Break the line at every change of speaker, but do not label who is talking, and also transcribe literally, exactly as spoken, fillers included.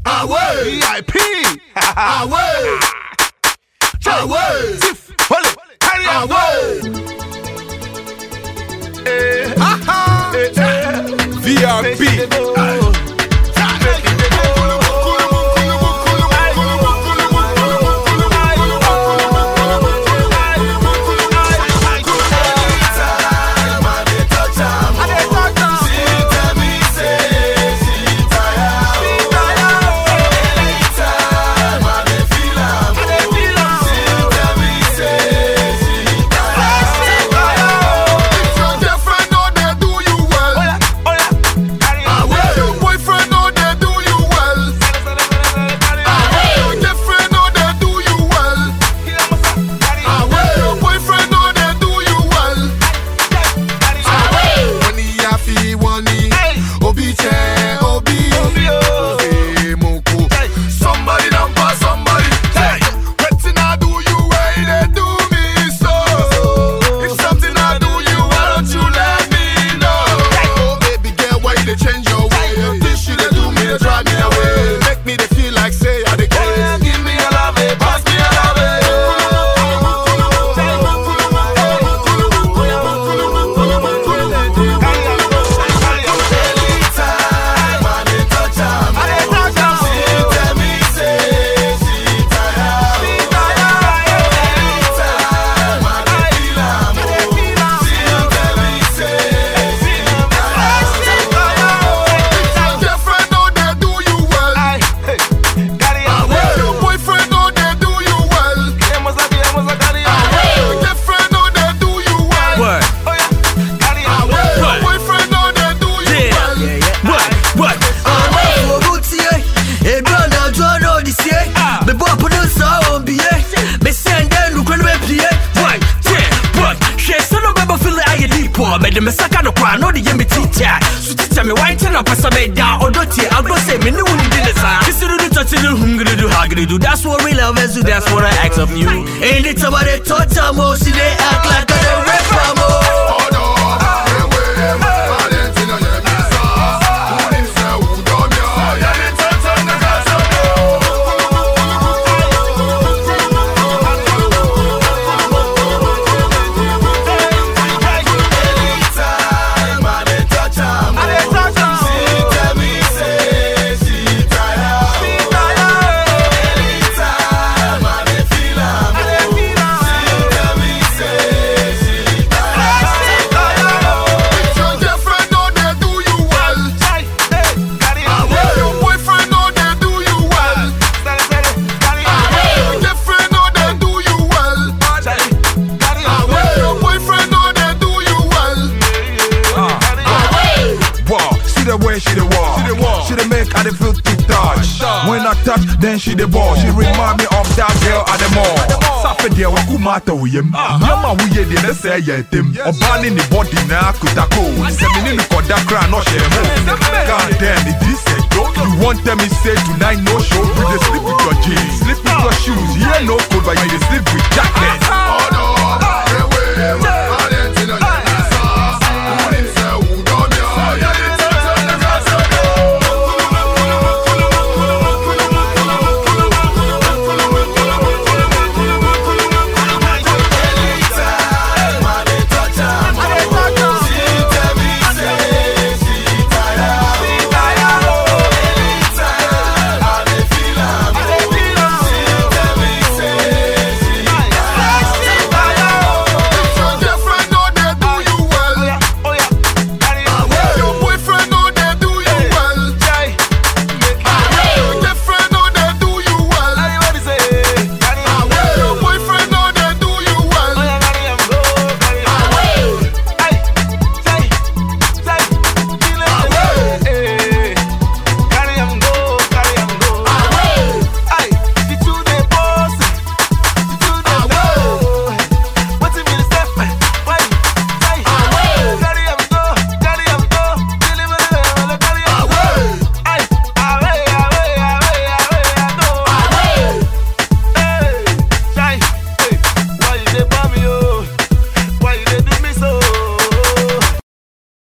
Away.
V I P.
Away. Away.
Tiff. Hold it. Carry
Away.
Eh. Aha. Eh, eh.
V I P.
Me saka no kwa no de ye me teacher so teacher me why tell up so me down odoti I go say me no woni di nesa kisiru do touch do hungry do hungry do that's what real love is that's what I ask of you ain't it somebody touch am oh she dey act like a rapper mo
then she the ball. She remind me of that girl at the mall. Safe dia wa kumata uyem. Yama uye de na say yetem. Obani ni body na kutako. Se me ni ko da cry no share mo. God damn it this a joke. You want tell me say tonight no show. You dey sleep with your jeans, sleep with your shoes. Yeah no code but you dey sleep with jackets.